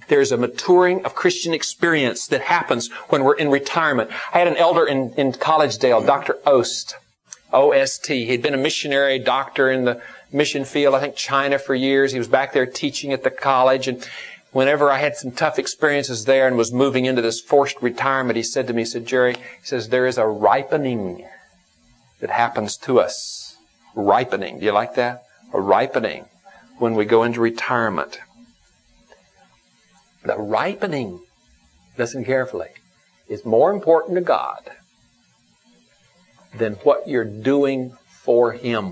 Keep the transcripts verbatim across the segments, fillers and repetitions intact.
There's a maturing of Christian experience that happens when we're in retirement. I had an elder in, in Collegedale, Doctor Ost, O S T. He'd been a missionary doctor in the mission field, I think China for years. He was back there teaching at the college. And whenever I had some tough experiences there and was moving into this forced retirement, he said to me, he said, Jerry, he says, there is a ripening that happens to us. Ripening. Do you like that? A ripening when we go into retirement. The ripening, listen carefully, is more important to God than what you're doing for Him.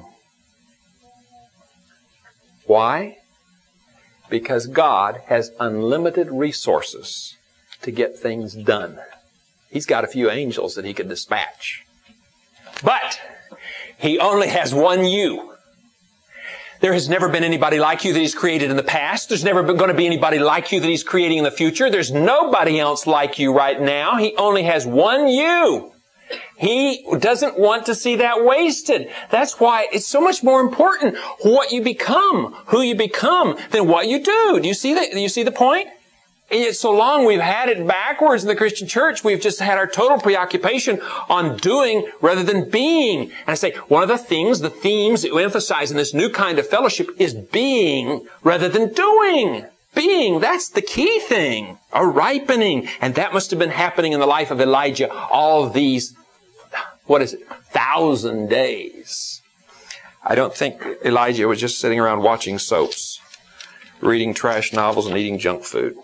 Why? Because God has unlimited resources to get things done. He's got a few angels that He could dispatch. But He only has one you. There has never been anybody like you that He's created in the past. There's never been going to be anybody like you that He's creating in the future. There's nobody else like you right now. He only has one you. He doesn't want to see that wasted. That's why it's so much more important what you become, who you become, than what you do. Do you see that? Do you see the point? And yet so long we've had it backwards in the Christian church. We've just had our total preoccupation on doing rather than being. And I say, one of the things, the themes that we emphasize in this new kind of fellowship is being rather than doing. Being, that's the key thing. A ripening. And that must have been happening in the life of Elijah all these, what is it, thousand days. I don't think Elijah was just sitting around watching soaps, reading trash novels and eating junk food.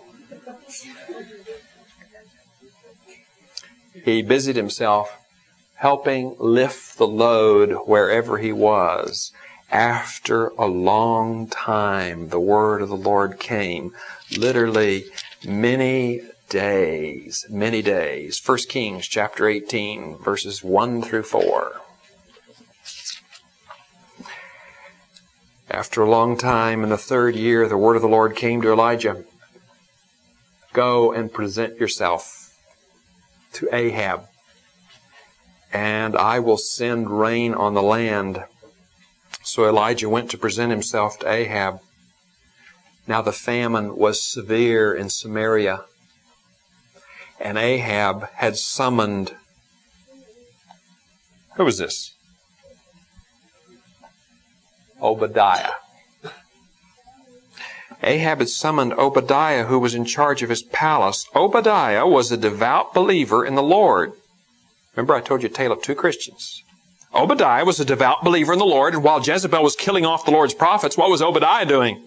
He busied himself helping lift the load wherever he was. After a long time, the word of the Lord came. Literally many days, many days. First Kings chapter eighteen, verses one through four. After a long time, in the third year, the word of the Lord came to Elijah. Go and present yourself to Ahab, and I will send rain on the land. So Elijah went to present himself to Ahab. Now the famine was severe in Samaria, and Ahab had summoned, who was this? Obadiah. Ahab had summoned Obadiah, who was in charge of his palace. Obadiah was a devout believer in the Lord. Remember I told you a tale of two Christians. Obadiah was a devout believer in the Lord, and while Jezebel was killing off the Lord's prophets, what was Obadiah doing?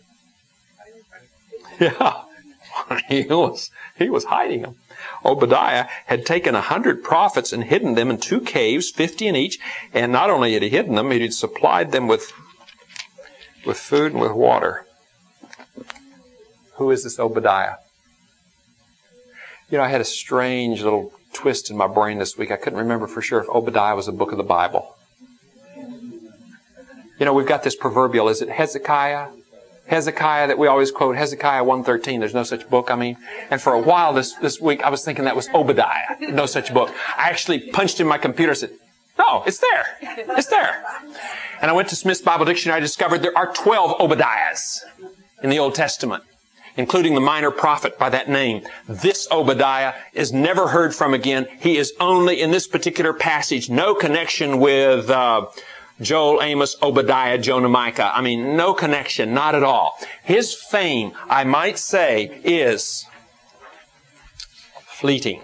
Yeah, he was, he was hiding them. Obadiah had taken a hundred prophets and hidden them in two caves, fifty in each, and not only had he hidden them, he had supplied them with, with food and with water. Who is this Obadiah? You know, I had a strange little twist in my brain this week. I couldn't remember for sure if Obadiah was a book of the Bible. You know, we've got this proverbial, is it Hezekiah? Hezekiah that we always quote, Hezekiah one thirteen, there's no such book, I mean. And for a while this, this week, I was thinking that was Obadiah, no such book. I actually punched in my computer and said, no, it's there. It's there. And I went to Smith's Bible Dictionary. I discovered there are twelve Obadiahs in the Old Testament, including the minor prophet by that name. This Obadiah is never heard from again. He is only in this particular passage. No connection with uh, Joel, Amos, Obadiah, Jonah, Micah. I mean, no connection, not at all. His fame, I might say, is fleeting.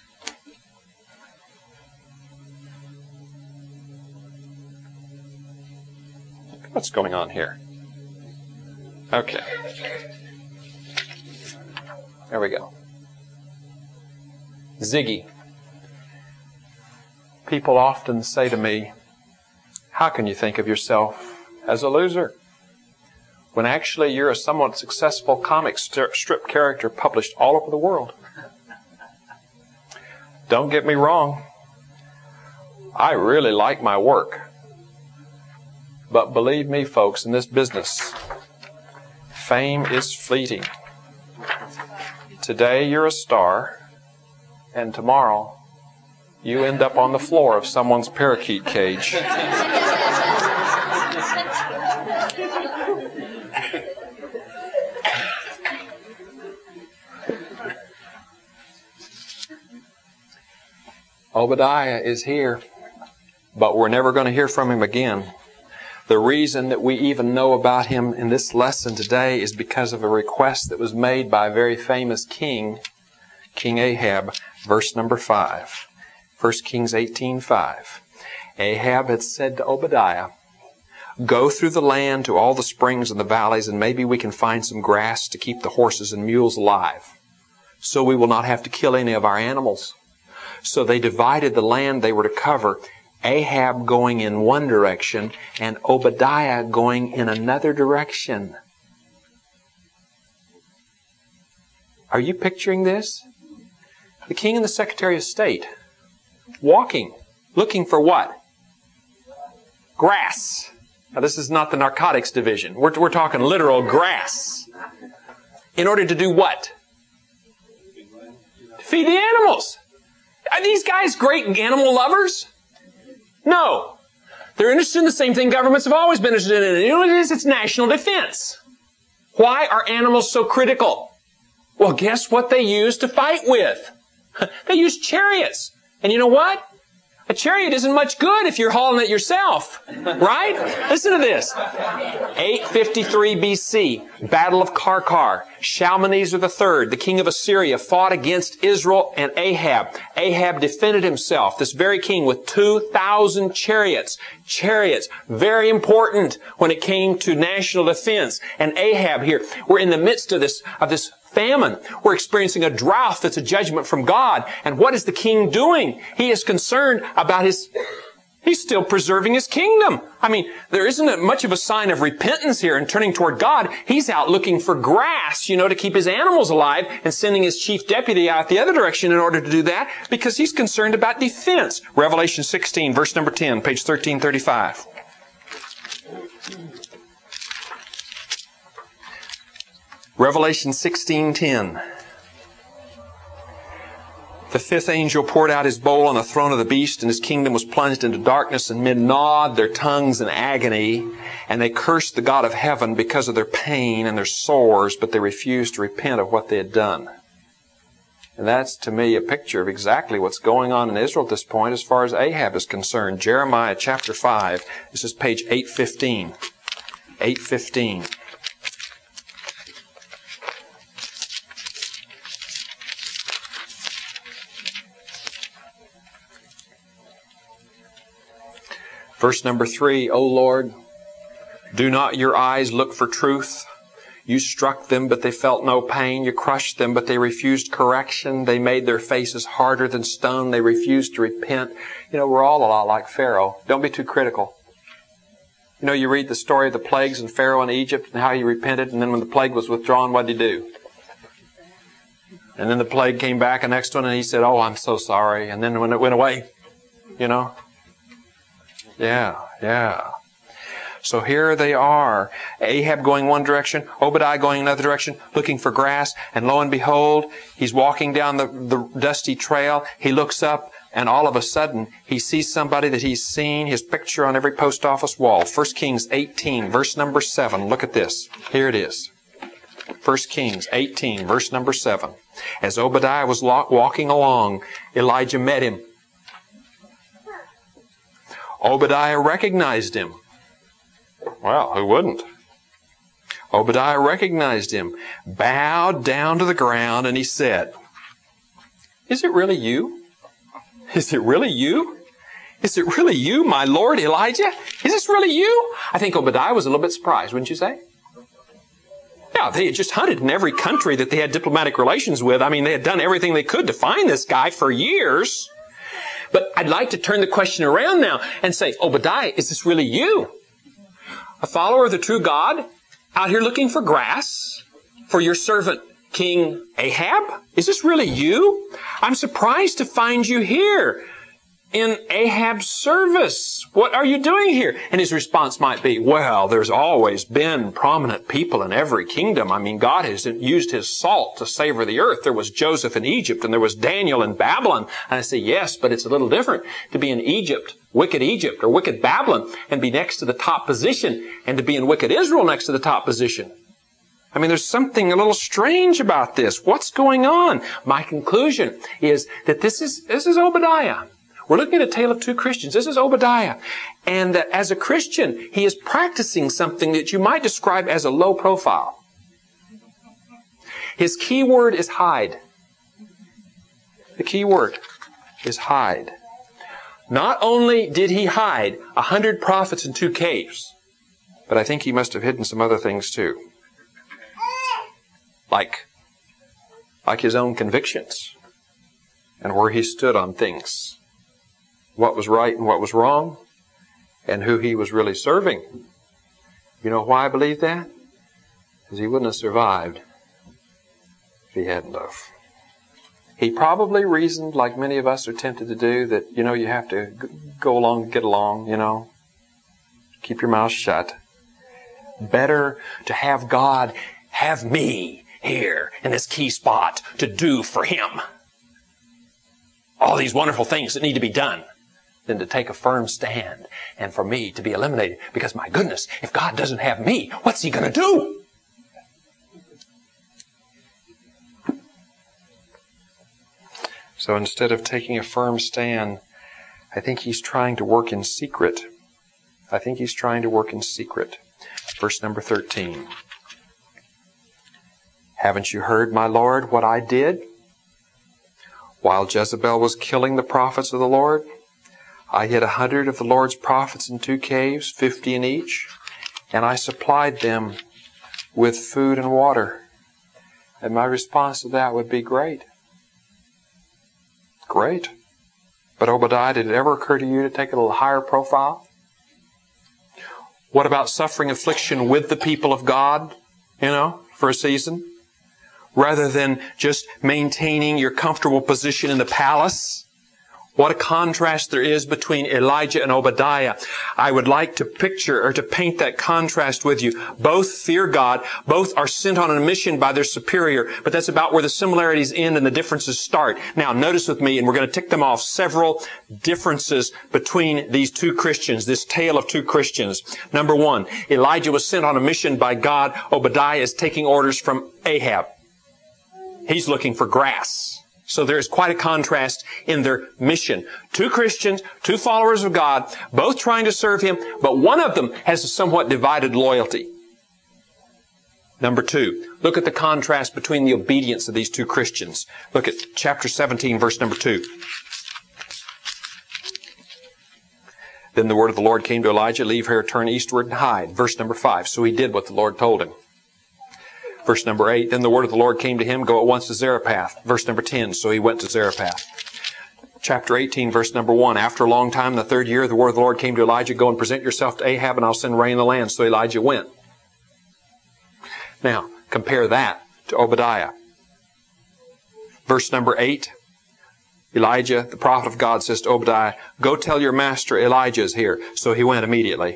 What's going on here? Okay. There we go. Ziggy. People often say to me, how can you think of yourself as a loser when actually you're a somewhat successful comic strip character published all over the world? Don't get me wrong. I really like my work. But believe me, folks, in this business, fame is fleeting. Today you're a star, and tomorrow you end up on the floor of someone's parakeet cage. Obadiah is here, but we're never going to hear from him again. The reason that we even know about him in this lesson today is because of a request that was made by a very famous king, King Ahab. Verse number five. First Kings eighteen five. Ahab had said to Obadiah, "Go through the land to all the springs and the valleys, and maybe we can find some grass to keep the horses and mules alive, so we will not have to kill any of our animals." So they divided the land they were to cover, Ahab going in one direction and Obadiah going in another direction. Are you picturing this? The king and the Secretary of State walking, looking for what? Grass. Now this is not the narcotics division. We're, we're talking literal grass. In order to do what? To feed the animals. Are these guys great animal lovers? No. They're interested in the same thing governments have always been interested in. You know what it is? It's national defense. Why are animals so critical? Well, guess what they use to fight with? They use chariots. And you know what? A chariot isn't much good if you're hauling it yourself. Right? Listen to this. eight fifty-three B C, Battle of Karkar. Shalmaneser the third, the king of Assyria, fought against Israel and Ahab. Ahab defended himself, this very king, with two thousand chariots. Chariots, very important when it came to national defense. And Ahab here, we're in the midst of this, of this famine. We're experiencing a drought that's a judgment from God. And what is the king doing? He is concerned about his... He's still preserving his kingdom. I mean, there isn't much of a sign of repentance here and turning toward God. He's out looking for grass, you know, to keep his animals alive and sending his chief deputy out the other direction in order to do that because he's concerned about defense. Revelation sixteen, verse number ten, page thirteen thirty-five. Revelation sixteen ten. The fifth angel poured out his bowl on the throne of the beast, and his kingdom was plunged into darkness, and men gnawed their tongues in agony, and they cursed the God of heaven because of their pain and their sores, but they refused to repent of what they had done. And that's, to me, a picture of exactly what's going on in Israel at this point as far as Ahab is concerned. Jeremiah chapter five. This is page eight fifteen. eight fifteen. Verse number three, O Lord, do not your eyes look for truth? You struck them, but they felt no pain. You crushed them, but they refused correction. They made their faces harder than stone. They refused to repent. You know, we're all a lot like Pharaoh. Don't be too critical. You know, you read the story of the plagues in Pharaoh in Egypt and how he repented, and then when the plague was withdrawn, what did he do? And then the plague came back, a next one, and he said, oh, I'm so sorry. And then when it went away, you know, Yeah, yeah. So here they are. Ahab going one direction, Obadiah going another direction, looking for grass. And lo and behold, he's walking down the, the dusty trail. He looks up, and all of a sudden, he sees somebody that he's seen, his picture on every post office wall. First Kings eighteen, verse number seven. Look at this. Here it is. First Kings eighteen, verse number seven. As Obadiah was walking along, Elijah met him. Obadiah recognized him. Well, who wouldn't? Obadiah recognized him, bowed down to the ground, and he said, Is it really you? Is it really you? Is it really you, my Lord Elijah? Is this really you? I think Obadiah was a little bit surprised, wouldn't you say? Yeah, they had just hunted in every country that they had diplomatic relations with. I mean, they had done everything they could to find this guy for years. But I'd like to turn the question around now and say, Obadiah, is this really you? A follower of the true God out here looking for grass for your servant King Ahab? Is this really you? I'm surprised to find you here in Ahab's service. What are you doing here? And his response might be, well, there's always been prominent people in every kingdom. I mean, God has used His salt to savor the earth. There was Joseph in Egypt and there was Daniel in Babylon. And I say, yes, but it's a little different to be in Egypt, wicked Egypt or wicked Babylon, and be next to the top position, and to be in wicked Israel next to the top position. I mean, there's something a little strange about this. What's going on? My conclusion is that this is, this is Obadiah. We're looking at a tale of two Christians. This is Obadiah. And uh, as a Christian, he is practicing something that you might describe as a low profile. His key word is hide. The key word is hide. Not only did he hide a hundred prophets in two caves, but I think he must have hidden some other things too. Like, like his own convictions and where he stood on things. What was right and what was wrong, and who he was really serving. You know why I believe that? Because he wouldn't have survived if he hadn't of. He probably reasoned, like many of us are tempted to do, that, you know, you have to go along, get along, you know. Keep your mouth shut. Better to have God have me here in this key spot to do for Him all these wonderful things that need to be done than to take a firm stand and for me to be eliminated. Because, my goodness, if God doesn't have me, what's He going to do? So instead of taking a firm stand, I think he's trying to work in secret. I think he's trying to work in secret. Verse number thirteen. Haven't you heard, my Lord, what I did? While Jezebel was killing the prophets of the Lord, I hid a hundred of the Lord's prophets in two caves, fifty in each, and I supplied them with food and water. And my response to that would be great. Great. But Obadiah, did it ever occur to you to take a little higher profile? What about suffering affliction with the people of God, you know, for a season? Rather than just maintaining your comfortable position in the palace? What a contrast there is between Elijah and Obadiah. I would like to picture or to paint that contrast with you. Both fear God. Both are sent on a mission by their superior. But that's about where the similarities end and the differences start. Now, notice with me, and we're going to tick them off, several differences between these two Christians, this tale of two Christians. Number one, Elijah was sent on a mission by God. Obadiah is taking orders from Ahab. He's looking for grass. So there is quite a contrast in their mission. Two Christians, two followers of God, both trying to serve Him, but one of them has a somewhat divided loyalty. Number two, look at the contrast between the obedience of these two Christians. Look at chapter seventeen, verse number two. Then the word of the Lord came to Elijah, leave here, turn eastward and hide. Verse number five. So he did what the Lord told him. Verse number eight, then the word of the Lord came to him, go at once to Zarephath. Verse number ten, so he went to Zarephath. Chapter eighteen, verse number one, after a long time, the third year, the word of the Lord came to Elijah, go and present yourself to Ahab, and I'll send rain in the land. So Elijah went. Now, compare that to Obadiah. Verse number eight, Elijah, the prophet of God, says to Obadiah, go tell your master Elijah is here. So he went immediately.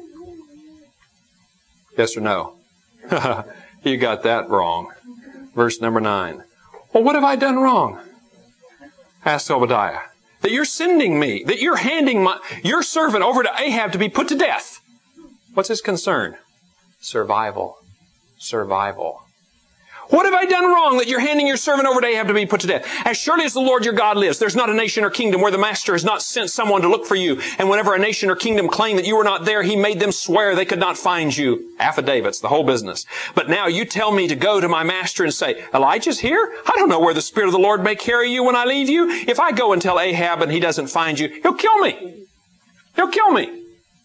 Yes or no? You got that wrong. Verse number nine. Well, what have I done wrong? Asked Obadiah. That you're sending me, that you're handing my, your servant over to Ahab to be put to death. What's his concern? Survival. Survival. What have I done wrong that you're handing your servant over to Ahab to be put to death? As surely as the Lord your God lives, there's not a nation or kingdom where the master has not sent someone to look for you. And whenever a nation or kingdom claimed that you were not there, he made them swear they could not find you. Affidavits, the whole business. But now you tell me to go to my master and say, Elijah's here? I don't know where the Spirit of the Lord may carry you when I leave you. If I go and tell Ahab and he doesn't find you, he'll kill me. He'll kill me.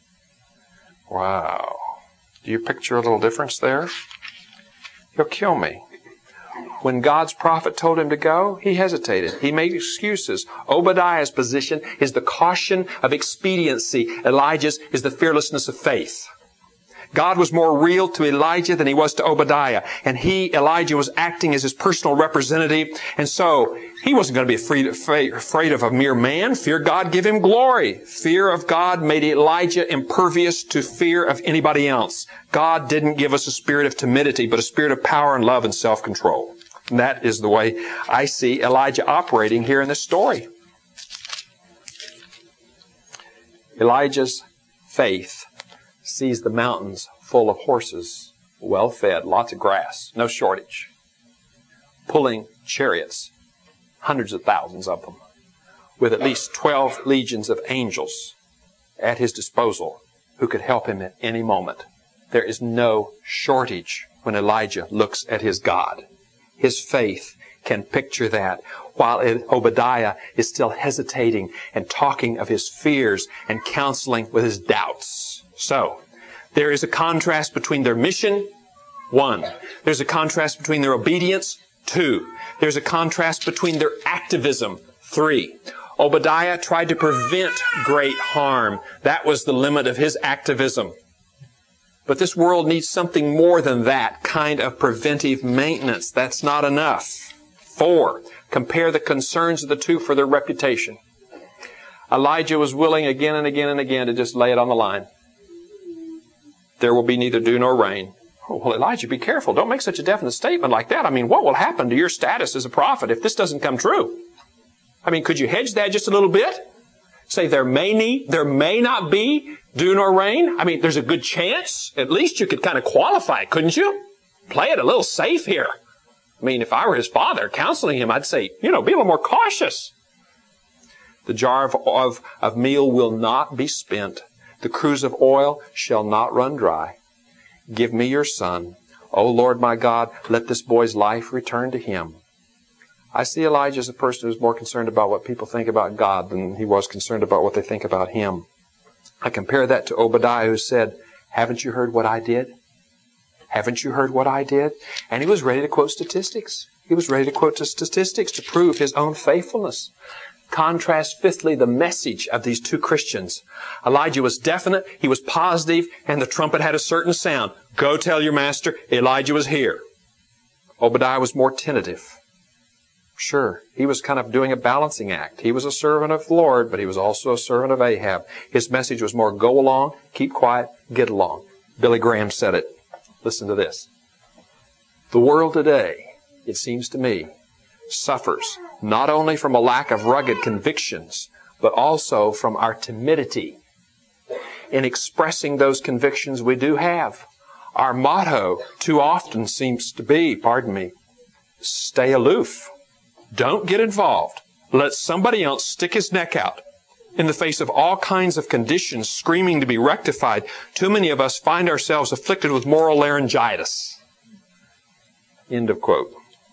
Wow. Do you picture a little difference there? He'll kill me. When God's prophet told him to go, he hesitated. He made excuses. Obadiah's position is the caution of expediency. Elijah's is the fearlessness of faith. God was more real to Elijah than he was to Obadiah. And he, Elijah, was acting as his personal representative. And so, he wasn't going to be afraid, afraid of a mere man. Fear God, give him glory. Fear of God made Elijah impervious to fear of anybody else. God didn't give us a spirit of timidity, but a spirit of power and love and self-control. And that is the way I see Elijah operating here in this story. Elijah's faith sees the mountains full of horses, well fed, lots of grass, no shortage, pulling chariots, hundreds of thousands of them, with at least twelve legions of angels at his disposal who could help him at any moment. There is no shortage when Elijah looks at his God. His faith can picture that, while Obadiah is still hesitating and talking of his fears and counseling with his doubts. So, there is a contrast between their mission, one. There's a contrast between their obedience, two. There's a contrast between their activism, three. Obadiah tried to prevent great harm. That was the limit of his activism. But this world needs something more than that kind of preventive maintenance. That's not enough. Four, compare the concerns of the two for their reputation. Elijah was willing again and again and again to just lay it on the line. There will be neither dew nor rain. Oh, well, Elijah, be careful. Don't make such a definite statement like that. I mean, what will happen to your status as a prophet if this doesn't come true? I mean, could you hedge that just a little bit? Say there may need, there may not be dew nor rain. I mean, there's a good chance. At least you could kind of qualify it, couldn't you? Play it a little safe here. I mean, if I were his father counseling him, I'd say, you know, be a little more cautious. The jar of, of, of meal will not be spent. The cruse of oil shall not run dry. Give me your son. O Lord my God, let this boy's life return to him. I see Elijah as a person who's more concerned about what people think about God than he was concerned about what they think about him. I compare that to Obadiah, who said, haven't you heard what I did? Haven't you heard what I did? And he was ready to quote statistics. He was ready to quote statistics to prove his own faithfulness. Contrast, fifthly, the message of these two Christians. Elijah was definite, he was positive, and the trumpet had a certain sound. Go tell your master, Elijah was here. Obadiah was more tentative. Sure, he was kind of doing a balancing act. He was a servant of the Lord, but he was also a servant of Ahab. His message was more go along, keep quiet, get along. Billy Graham said it. Listen to this. The world today, it seems to me, suffers not only from a lack of rugged convictions, but also from our timidity in expressing those convictions we do have. Our motto too often seems to be, pardon me, stay aloof. Don't get involved. Let somebody else stick his neck out. In the face of all kinds of conditions screaming to be rectified, too many of us find ourselves afflicted with moral laryngitis. End of quote.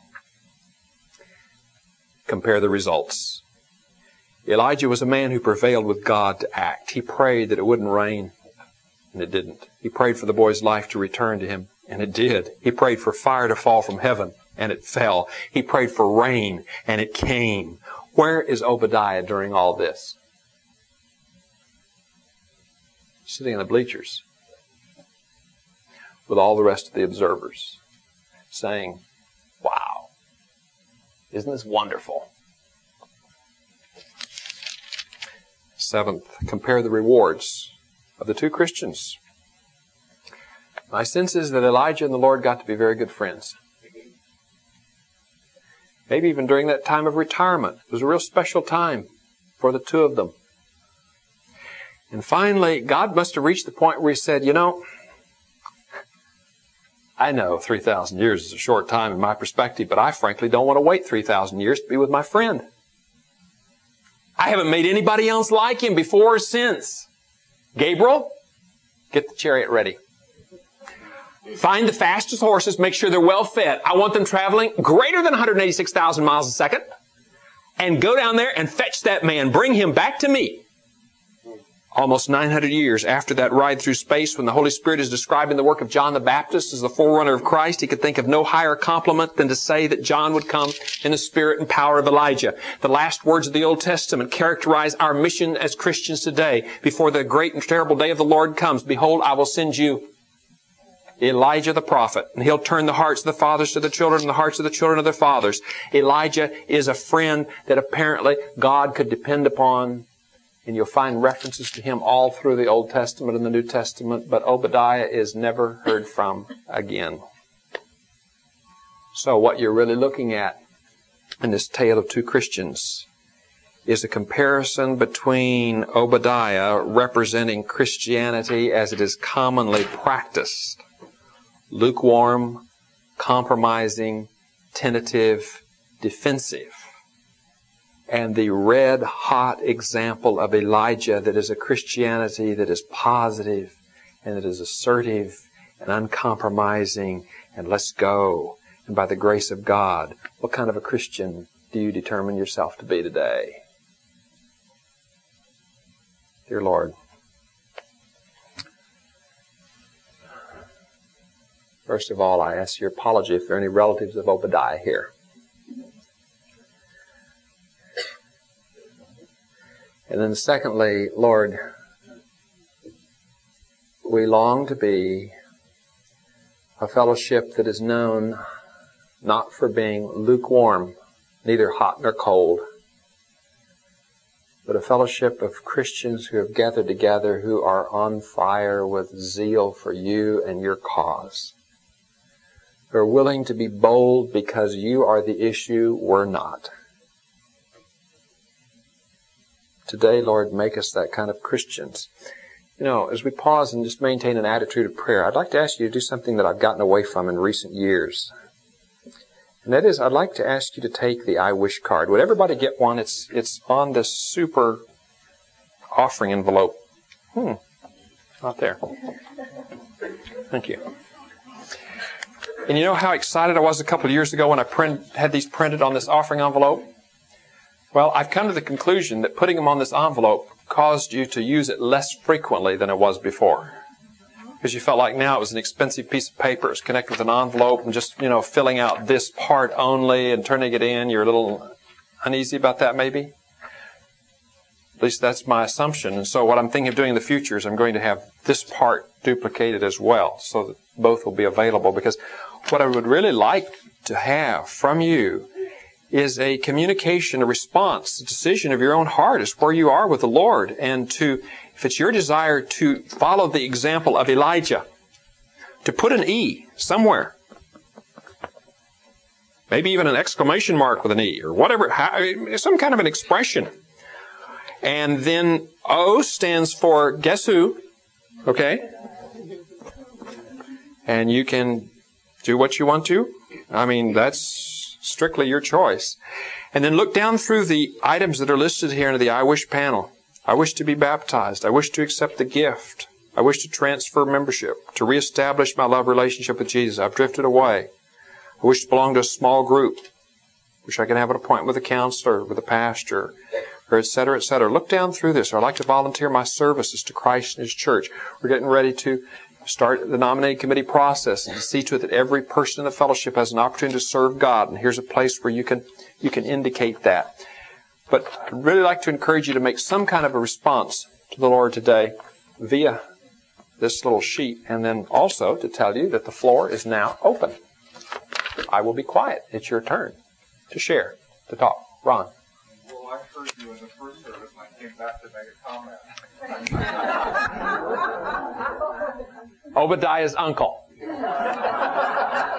Compare the results. Elijah was a man who prevailed with God to act. He prayed that it wouldn't rain, and it didn't. He prayed for the boy's life to return to him, and it did. He prayed for fire to fall from heaven, and it fell. He prayed for rain, and it came. Where is Obadiah during all this? Sitting in the bleachers with all the rest of the observers, saying, wow, isn't this wonderful? Seventh, compare the rewards of the two Christians. My sense is that Elijah and the Lord got to be very good friends. Maybe even during that time of retirement. It was a real special time for the two of them. And finally, God must have reached the point where He said, you know, I know three thousand years is a short time in my perspective, but I frankly don't want to wait three thousand years to be with my friend. I haven't made anybody else like him before or since. Gabriel, get the chariot ready. Find the fastest horses, make sure they're well fed. I want them traveling greater than one hundred eighty-six thousand miles a second. And go down there and fetch that man. Bring him back to me. Almost nine hundred years after that ride through space, when the Holy Spirit is describing the work of John the Baptist as the forerunner of Christ, he could think of no higher compliment than to say that John would come in the spirit and power of Elijah. The last words of the Old Testament characterize our mission as Christians today. Before the great and terrible day of the Lord comes, behold, I will send you Elijah the prophet, and he'll turn the hearts of the fathers to the children and the hearts of the children of their fathers. Elijah is a friend that apparently God could depend upon. And you'll find references to him all through the Old Testament and the New Testament, but Obadiah is never heard from again. So what you're really looking at in this tale of two Christians is a comparison between Obadiah representing Christianity as it is commonly practiced. Lukewarm, compromising, tentative, defensive. and the red-hot example of Elijah that is a Christianity that is positive and that is assertive and uncompromising and let's go. And by the grace of God, what kind of a Christian do you determine yourself to be today? Dear Lord, first of all, I ask your apology if there are any relatives of Obadiah here. And then secondly, Lord, we long to be a fellowship that is known not for being lukewarm, neither hot nor cold, but a fellowship of Christians who have gathered together who are on fire with zeal for you and your cause, who are willing to be bold because you are the issue, we're not. Today, Lord, make us that kind of Christians. You know, as we pause and just maintain an attitude of prayer, I'd like to ask you to do something that I've gotten away from in recent years. And that is, I'd like to ask you to take the I Wish card. Would everybody get one? It's it's on this super offering envelope. Hmm, not there. Thank you. And you know how excited I was a couple of years ago when I print, had these printed on this offering envelope? Well, I've come to the conclusion that putting them on this envelope caused you to use it less frequently than it was before. Because you felt like now it was an expensive piece of paper. It's connected with an envelope and just, you know, filling out this part only and turning it in. You're a little uneasy about that maybe? At least that's my assumption. And so what I'm thinking of doing in the future is I'm going to have this part duplicated as well so that both will be available. Because what I would really like to have from you is a communication, a response, a decision of your own heart as where you are with the Lord. And to, if it's your desire to follow the example of Elijah, to put an E somewhere, maybe even an exclamation mark with an E or whatever, some kind of an expression. And then O stands for guess who, okay? And you can do what you want to. I mean, that's strictly your choice. And then look down through the items that are listed here in the I Wish panel. I wish to be baptized. I wish to accept the gift. I wish to transfer membership, to reestablish my love relationship with Jesus. I've drifted away. I wish to belong to a small group. Wish I could have an appointment with a counselor, with a pastor, or et cetera, et cetera. Look down through this. Or I'd like to volunteer my services to Christ and His church. We're getting ready to start the nominating committee process and to see to it that every person in the fellowship has an opportunity to serve God. And here's a place where you can you can indicate that. But I'd really like to encourage you to make some kind of a response to the Lord today via this little sheet. And then also to tell you that the floor is now open. I will be quiet. It's your turn to share, to talk. Ron. Well, I heard you in the first service and I came back to make a comment. Obadiah's uncle.